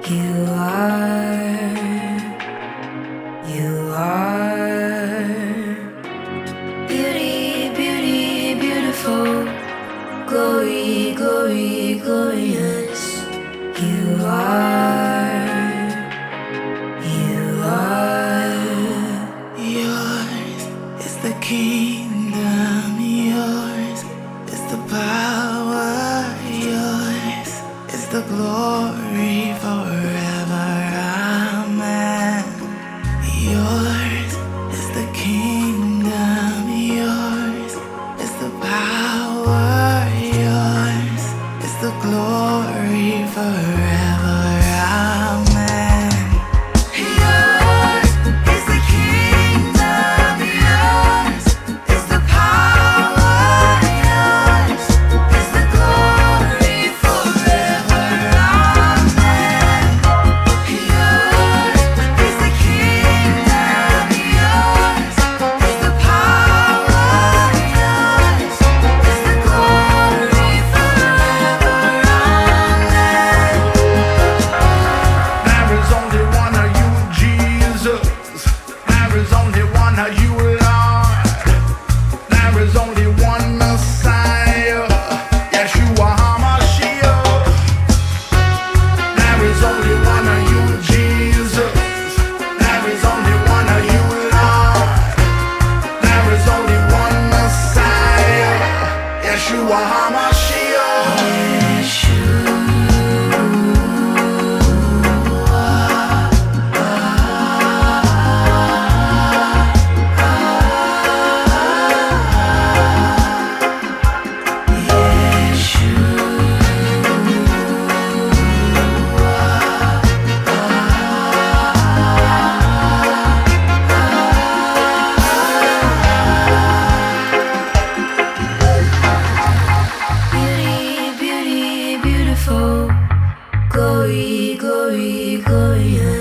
You are beauty, beauty, beautiful, glory, glory, glorious. You are, you are. Yours is the kingdom, yours is the power, yours is the glory forever. Amen. Yours is the kingdom, yours is the power, yours is the glory forever. Amen. Yours is the kingdom, yours is the power, yours is the glory forever. Amen. Yours is the kingdom, yours is the power, yours is the glory forever. Amen. There is only one of you, Jesus. There is only one of you, Lord. There is only one Messiah, Yeshua HaMashiach. There is only one of you, Jesus. There is only one of you, Lord. There is only one Messiah, Yeshua HaMashiach. Beauty, beauty, beautiful, glory, glory, glorious.